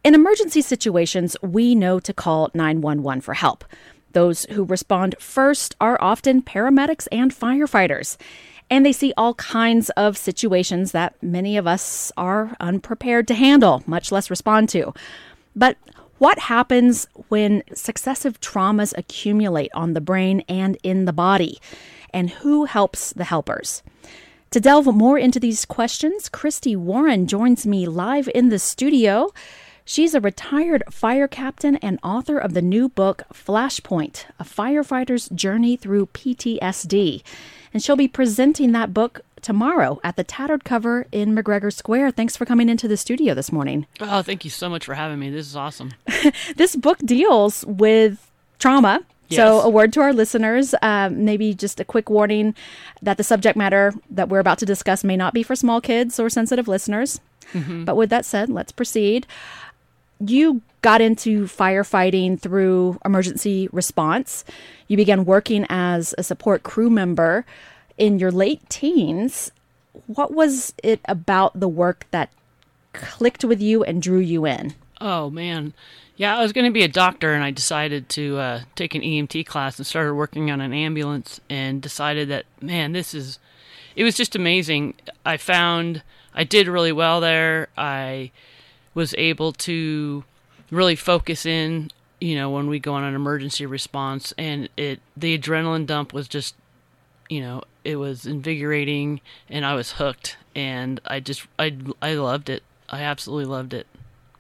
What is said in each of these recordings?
In emergency situations, we know to call 911 for help. Those who respond first are often paramedics and firefighters, and they see all kinds of situations that many of us are unprepared to handle, much less respond to. But what happens when successive traumas accumulate on the brain and in the body? And who helps the helpers? To delve more into these questions, Christy Warren joins me live in the studio. She's a retired fire captain and author of the new book, Flashpoint, A Firefighter's Journey Through PTSD. And she'll be presenting that book tomorrow at the Tattered Cover in McGregor Square. Thanks for coming into the studio this morning. Oh, thank you so much for having me. This is awesome. This book deals with trauma. Yes. So a word to our listeners, maybe just a quick warning that the subject matter that we're about to discuss may not be for small kids or sensitive listeners. Mm-hmm. But with that said, let's proceed. You got into firefighting through emergency response. You began working as a support crew member in your late teens. What was it about the work that clicked with you and drew you in? Oh, man. Yeah, I was going to be a doctor, and I decided to take an EMT class and started working on an ambulance and decided that, man, it was just amazing. I found I did really well there. I was able to really focus in, when we go on an emergency response, and the adrenaline dump was just, it was invigorating, and I was hooked, and I loved it. I absolutely loved it.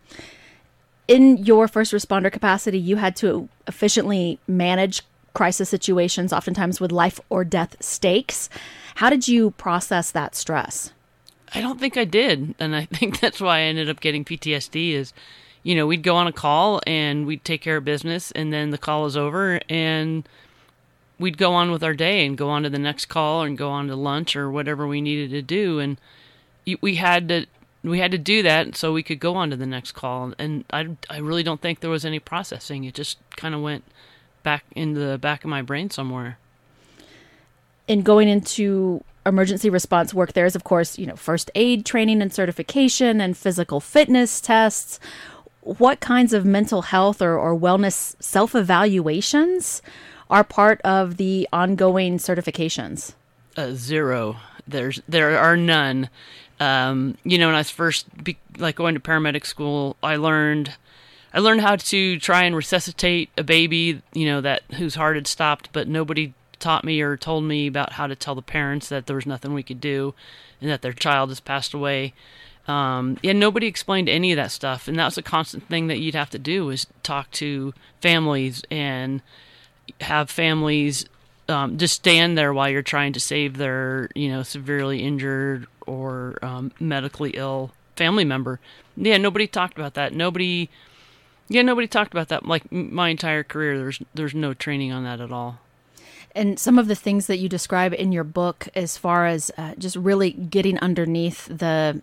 In your first responder capacity, you had to efficiently manage crisis situations, oftentimes with life or death stakes. How did you process that stress? I don't think I did, and I think that's why I ended up getting PTSD is, we'd go on a call and we'd take care of business, and then the call was over, and we'd go on with our day and go on to the next call and go on to lunch or whatever we needed to do, and we had to do that so we could go on to the next call, and I really don't think there was any processing. It just kind of went back in the back of my brain somewhere. In going into emergency response work, there is, of course, first aid training and certification and physical fitness tests. What kinds of mental health or wellness self-evaluations are part of the ongoing certifications? Zero. There are none. When I was first going to paramedic school, I learned how to try and resuscitate a baby, whose heart had stopped, but nobody taught me or told me about how to tell the parents that there was nothing we could do and that their child has passed away. Nobody explained any of that stuff, and that was a constant thing that you'd have to do is talk to families and have families just stand there while you're trying to save their, severely injured or medically ill family member. Yeah, nobody talked about that. Nobody talked about that. Like my entire career, there's no training on that at all. And some of the things that you describe in your book, as far as just really getting underneath the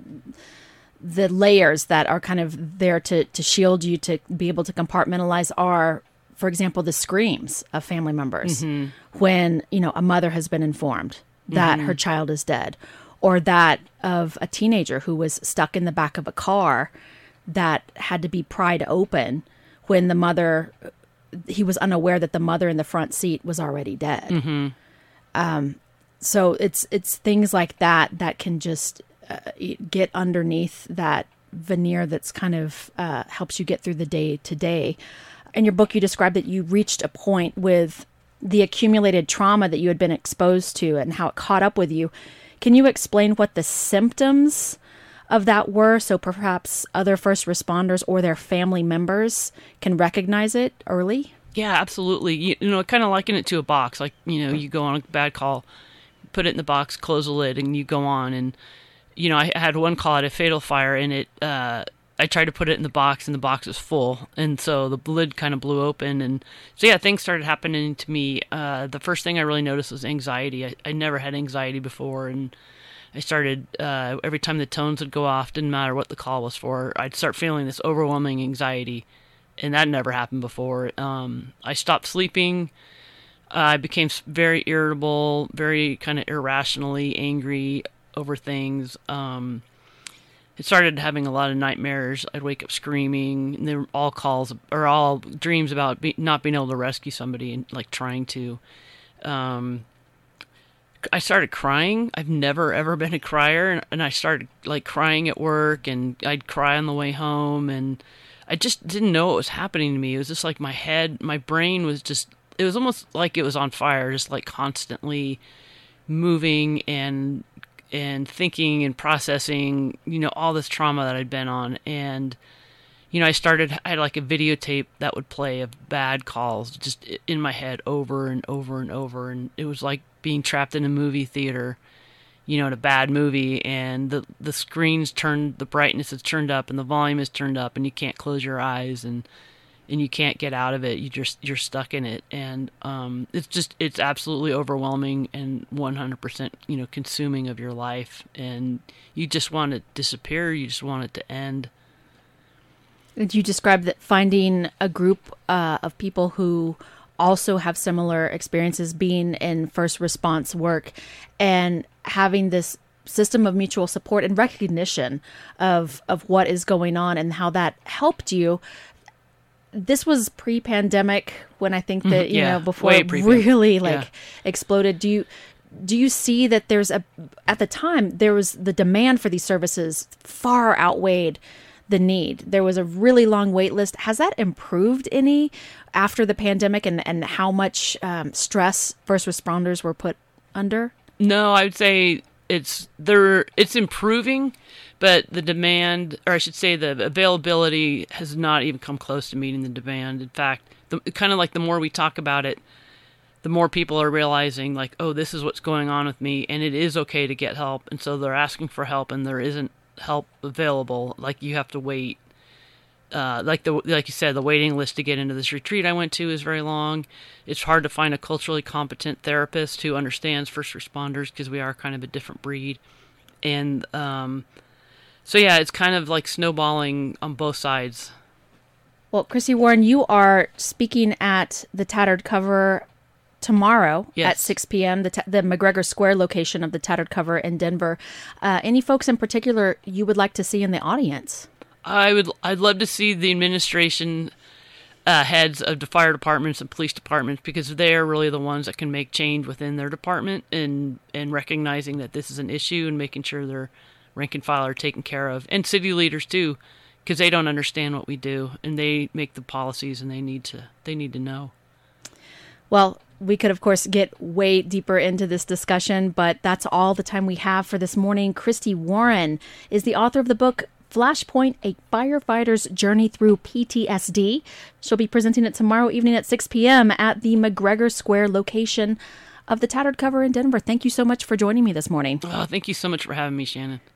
layers that are kind of there to shield you, to be able to compartmentalize, are, for example, the screams of family members when, a mother has been informed that her child is dead, or that of a teenager who was stuck in the back of a car that had to be pried open when he was unaware that the mother in the front seat was already dead. So it's things like that can just get underneath that veneer that's kind of helps you get through the day to day. In your book, you described that you reached a point with the accumulated trauma that you had been exposed to and how it caught up with you. Can you explain what the symptoms of that were, so perhaps other first responders or their family members can recognize it early? Yeah, absolutely. Kind of liken it to a box. Like, you go on a bad call, put it in the box, close the lid, and you go on. And, I had one call at a fatal fire, and I tried to put it in the box, and the box was full. And so the lid kind of blew open. And so, yeah, things started happening to me. The first thing I really noticed was anxiety. I never had anxiety before, and I started, every time the tones would go off, didn't matter what the call was for, I'd start feeling this overwhelming anxiety, and that never happened before. I stopped sleeping. I became very irritable, very kind of irrationally angry over things. it started having a lot of nightmares. I'd wake up screaming, and they were all calls or all dreams about not being able to rescue somebody and like trying to. I started crying. I've never ever been a crier, and I started like crying at work, and I'd cry on the way home, and I just didn't know what was happening to me. It was just like my brain was just. It was almost like it was on fire, just like constantly moving and thinking and processing, all this trauma that I'd been on. And, I had like a videotape that would play of bad calls just in my head over and over and over. And it was like being trapped in a movie theater, in a bad movie, and the screen's turned, the brightness is turned up and the volume is turned up, and you can't close your eyes, and you can't get out of it. You're stuck in it. And it's absolutely overwhelming and 100%, consuming of your life. And you just want it to disappear. You just want it to end. And you described that finding a group of people who also have similar experiences, being in first response work and having this system of mutual support and recognition of what is going on and how that helped you. This was pre-pandemic, when I think that, before it really exploded. Do you see that at the time, there was the demand for these services far outweighed the need? There was a really long wait list. Has that improved any after the pandemic, and how much stress first responders were put under? No, I would say it's improving, but the demand, or I should say the availability, has not even come close to meeting the demand. In fact, kind of like the more we talk about it, the more people are realizing like, oh, this is what's going on with me, and it is okay to get help. And so they're asking for help, and there isn't help available. Like, you have to wait. Like you said, the waiting list to get into this retreat I went to is very long. It's hard to find a culturally competent therapist who understands first responders, because we are kind of a different breed. And so yeah, it's kind of like snowballing on both sides. Well, Christy Warren, you are speaking at the Tattered Cover tomorrow at 6 p.m., the McGregor Square location of the Tattered Cover in Denver. Any folks in particular you would like to see in the audience? I'd love to see the administration heads of the fire departments and police departments, because they're really the ones that can make change within their department, and recognizing that this is an issue and making sure their rank and file are taken care of. And city leaders too, because they don't understand what we do, and they make the policies, and they need to know. Well, we could, of course, get way deeper into this discussion, but that's all the time we have for this morning. Christy Warren is the author of the book Flashpoint, A Firefighter's Journey Through PTSD. She'll be presenting it tomorrow evening at 6 p.m. at the McGregor Square location of the Tattered Cover in Denver. Thank you so much for joining me this morning. Oh, thank you so much for having me, Shannon.